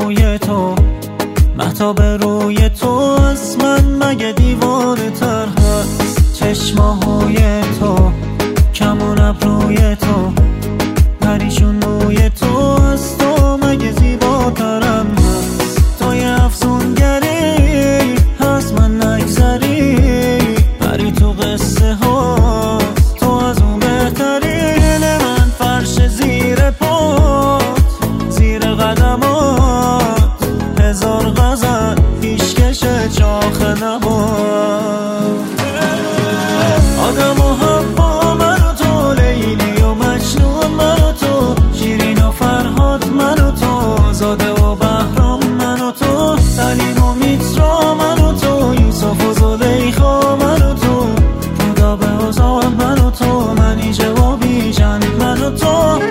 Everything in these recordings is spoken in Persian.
موی تو، مهتاب روی تو، از من مگه دیوانه تر هست چشماهای تو، کمون ابروی تو، پریشون موی تو، از تو مگه زیباترم هست؟ تو یه افسونگری از من نگذری، پری تو قصه ها تو از اون بهتری. دل من فرش زیر پات، زیر قدمات، هزار غزل پیشکش چاخ نبات. آدم و حوا من و تو، لیلی و مجنون من و تو، شیرین و فرهاد من و تو، زاده و بهرام من و تو، سلیم و میترا من و تو، یوسف و زلیخا من و تو، رودابه و زاهد من و تو، منیژه و بیژن من و تو.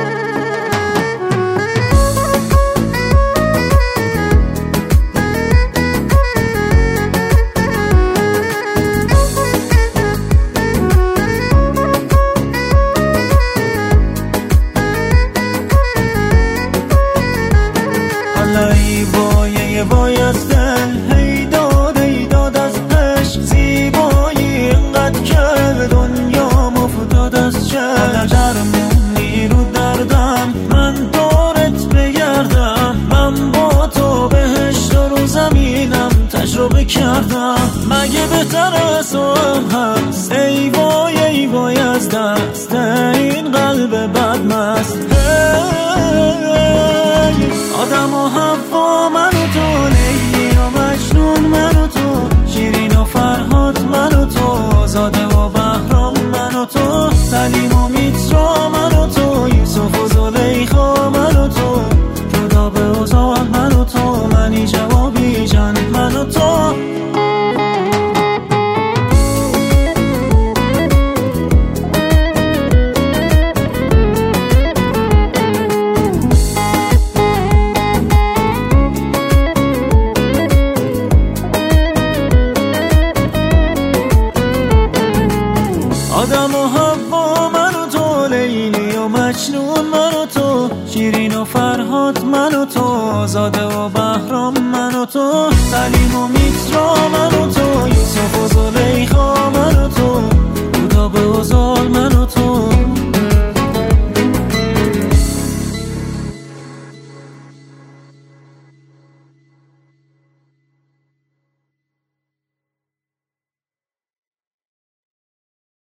ای وای از دل، هی داد از عشق، زیبایی اینقدر که دنیا مفتاد از چشم. درمونی رو دردم، من دارت بگردم، من با تو بهشت رو زمینم تجربه کردم، مگه بهتر از تو هم هست؟ ای وای از دست این قلب بدمست. آدم و حوا من و تو، لیلی و مجنون من و تو، شیرین و فرهاد من و تو، زاده و بهرام من و تو، سلیم و میترا من و تو، یوسف و زلیخا من و تو، رودابه و زاهد من و تو، منیژه و بیژن من و تو. آدم و حوا من و تو، لیلی و مجنون من و تو، شیرین و فرهاد من و تو، زاده و بهرام من و تو، سلیم و میترا من و تو، یوسف و زلیخا من و تو، رودابه و زاهد